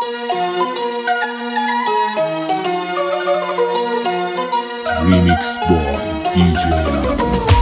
Remix Boy DJ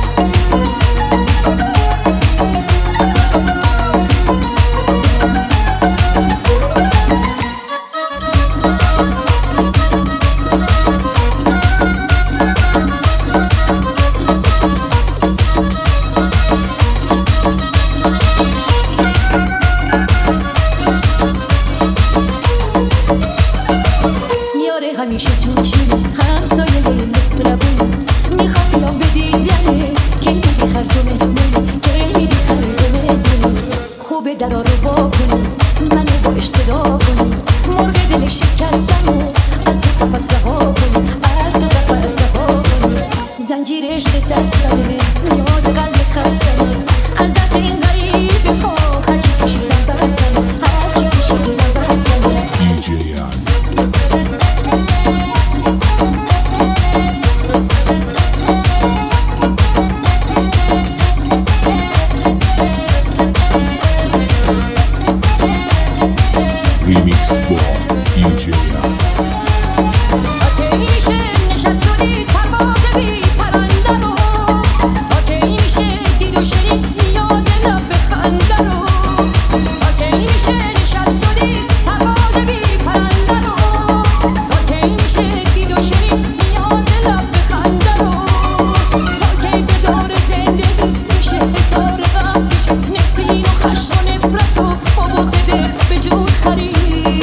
همیشه جوشی همسایه مهربون میخوام بیام به دیدنه که میدی خرج و مهمونه که میدی خرج و مهمونه خوبه درا رو با کنی منو باش صدا کنی مرغ دل شکستم و از تو قفص رها کنی از تو قفص رها کنی زنجیر عشق دستمه یاد قلب خستمه از دست این غریبه ها هرچی کشیدم بستمه هرچی کشیدم بستمه DJ Remix Boy DJ آتیشه نشست و دید پرواز بی پرنده رو آتیشه دید و شنید نیاز لب خنده رو آتیشه نشست و دید پرواز بی پرنده رو آتیشه دید و شنید نیاز لب خنده رو تا کی به دور زندگی میشه هزار غم پیشه نفرین و خشم و نفرت و عمق دل به جور خرید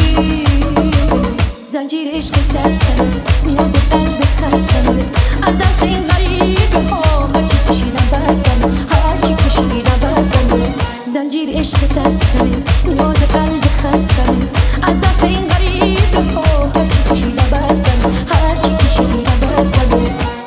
زنجیر عشق دستمه نیاز قلب خستمه از دست این غریبه ها هرچی کشیدم بستمه هرچی کشیدم بستمه زنجیر عشق دستمه نیاز قلب خستمه از دست این غریبه ها هرچی کشیدم بستمه هرچی کشیدم بستمه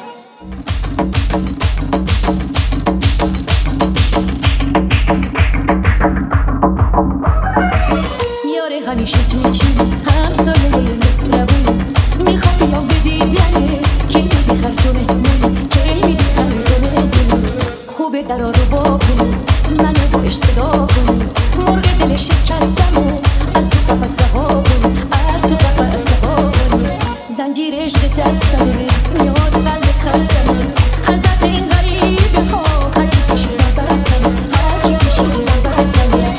یاره همیشه جوچی همسایه مهربون میخوام بیام به دیدنه که میدی خرج و مهمونه که میدی خرج و مهمونه خوبه درا رو با کنی منو باش صدا کنی مرغ دل شکستم و از تو قفص رها کنی از تو قفص رها کنی زنجیر عشق دستمه نیاز قلب خستمه از دست این غریبه ها هرچی کشیدم بستمه هرچی کشیدم بستمه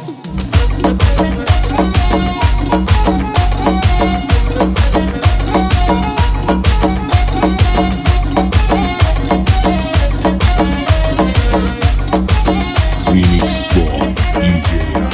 Remix Boy DJ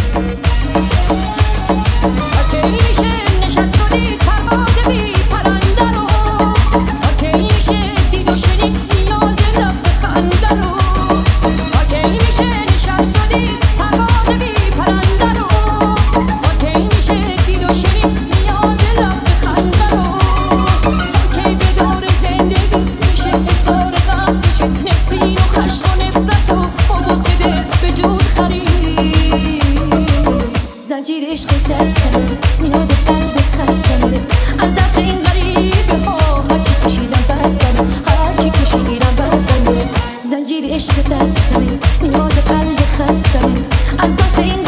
آتیشه نشست و دید پرواز بی پرنده رو آتیشه دید و شنید نیاز لب خنده رو آتیشه نشست و دید پرواز بی پرنده رو آتیشه دید و شنید نیاز لب خنده رو تا کی به دور زندگی میشه هزار غم پیشه نفرین و خشم و نفرت و عمق دل به جور خرید زنجیر عشق دستمه نیاز قلب خستمه از دست این غریبه ها هرچی کشیدم بستمه هرچی کشیدم بستمه زنجیر عشق دستمه نیاز قلب خستمه از دست این